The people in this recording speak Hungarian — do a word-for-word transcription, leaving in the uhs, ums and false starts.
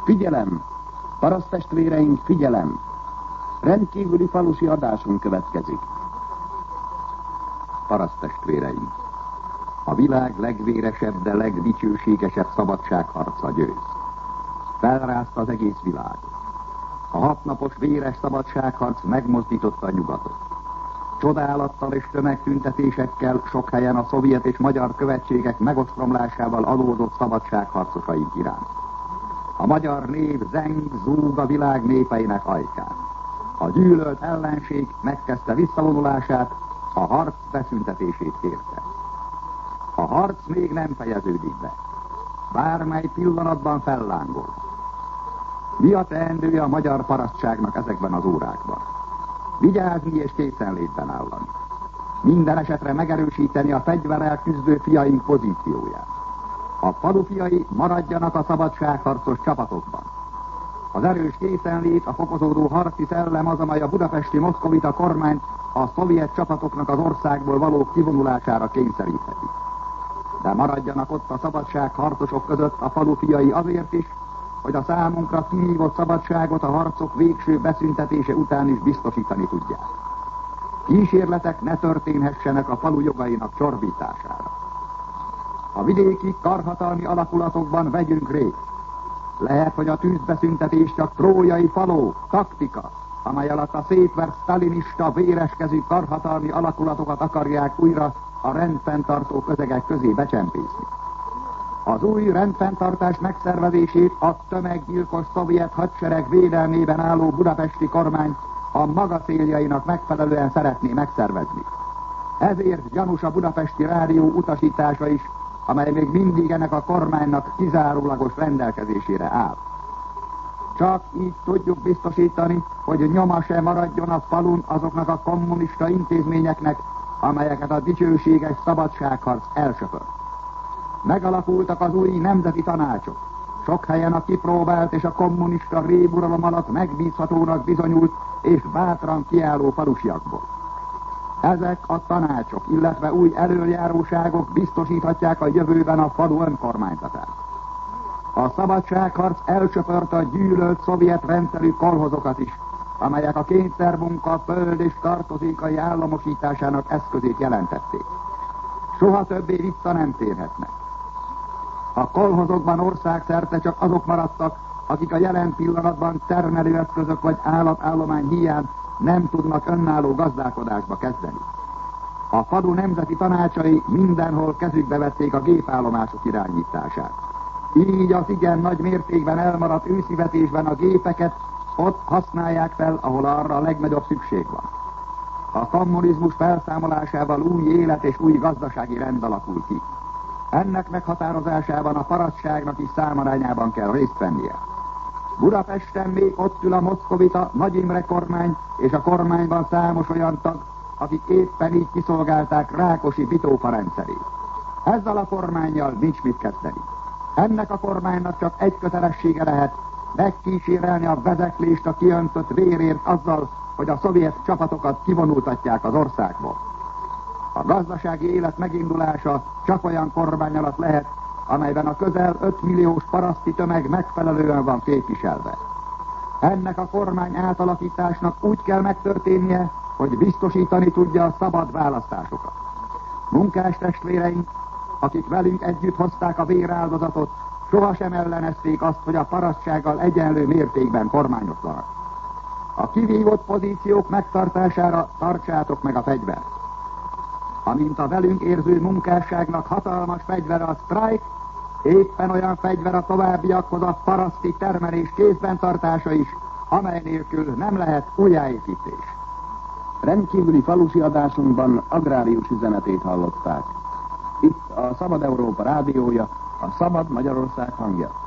Figyelem! Paraszttestvéreink, figyelem! Rendkívüli falusi adásunk következik. Paraszttestvéreink! A világ legvéresebb, de legdicsőségesebb szabadságharca győz. Felrázta az egész világot. A hatnapos véres szabadságharc megmozdította a nyugatot. Csodálattal és tömegtüntetésekkel sok helyen a szovjet és magyar követségek megostromlásával adózott szabadságharcosaink iránt. A magyar név zeng, zúg a világ népeinek ajkán. A gyűlölt ellenség megkezdte visszavonulását, a harc beszüntetését kérte. A harc még nem fejeződik be. Bármely pillanatban fellángol. Mi a teendője a magyar parasztságnak ezekben az órákban? Vigyázni és készenlétben állani. Minden esetre megerősíteni a fegyverrel küzdő fiaink pozícióját. A falufiai maradjanak a szabadságharcos csapatokban. Az erős készenlét, a fokozódó harci szellem az, amely a budapesti moszkovita kormányt a szovjet csapatoknak az országból való kivonulására kényszerítheti. De maradjanak ott a szabadságharcosok között a falufiai azért is, hogy a számunkra kivívott szabadságot a harcok végső beszüntetése után is biztosítani tudják. Kísérletek ne történhessenek a falu jogainak csorbítására. A vidéki karhatalmi alakulatokban vegyünk részt. Lehet, hogy a tűzbeszüntetés csak trójai faló, taktika, amely alatt a szétvert sztalinista, véreskezű karhatalmi alakulatokat akarják újra a rendfenntartó közegek közé becsempészni. Az új rendfenntartás megszervezését a tömeggyilkos szovjet hadsereg védelmében álló budapesti kormány a maga céljainak megfelelően szeretné megszervezni. Ezért gyanús a budapesti rádió utasítása is, amely még mindig ennek a kormánynak kizárólagos rendelkezésére áll. Csak így tudjuk biztosítani, hogy nyoma se maradjon a falun azoknak a kommunista intézményeknek, amelyeket a dicsőséges szabadságharc elsöpört. Megalakultak az új nemzeti tanácsok. Sok helyen a kipróbált és a kommunista réburalom alatt megbízhatónak bizonyult és bátran kiálló falusiakból. Ezek a tanácsok, illetve új elöljáróságok biztosíthatják a jövőben a falu önkormányzatát. A szabadságharc elsöpörte a gyűlölt szovjet rendszerű kolhozokat is, amelyek a kényszermunka, föld és tartozékai államosításának eszközét jelentették. Soha többé vissza nem térhetnek. A kolhozokban országszerte csak azok maradtak, akik a jelen pillanatban termelőeszközök vagy állatállomány hiány nem tudnak önálló gazdálkodásba kezdeni. A falu nemzeti tanácsai mindenhol kezükbe vették a gépállomások irányítását. Így az igen nagy mértékben elmaradt őszivetésben a gépeket ott használják fel, ahol arra a legnagyobb szükség van. A kommunizmus felszámolásával új élet és új gazdasági rend alakul ki. Ennek meghatározásában a parasztságnak is számarányában kell részt vennie. Budapesten még ott ül a moszkovita Nagy Imre kormány, és a kormányban számos olyan tag, akik éppen így kiszolgálták Rákosi Bitófa rendszerét. Ezzel a kormánnyal nincs mit kezdeni. Ennek a kormánynak csak egy kötelessége lehet, megkísérelni a vezeklést a kiöntött vérért azzal, hogy a szovjet csapatokat kivonultatják az országból. A gazdasági élet megindulása csak olyan kormány alatt lehet, amelyben a közel öt milliós paraszti tömeg megfelelően van képviselve. Ennek a kormány átalakításnak úgy kell megtörténnie, hogy biztosítani tudja a szabad választásokat. Munkástestvéreink, akik velünk együtt hozták a véráldozatot, sohasem ellenezték azt, hogy a parasztsággal egyenlő mértékben kormányozzanak. A kivívott pozíciók megtartására tartsátok meg a fegyvert. Amint a velünk érző munkásságnak hatalmas fegyvere a sztrájk, éppen olyan fegyver a továbbiakhoz a paraszti termelés kézben tartása is, amely nélkül nem lehet újjáépítés. Rendkívüli falusi adásunkban agrárius üzenetét hallották. Itt a Szabad Európa rádiója, a Szabad Magyarország hangja.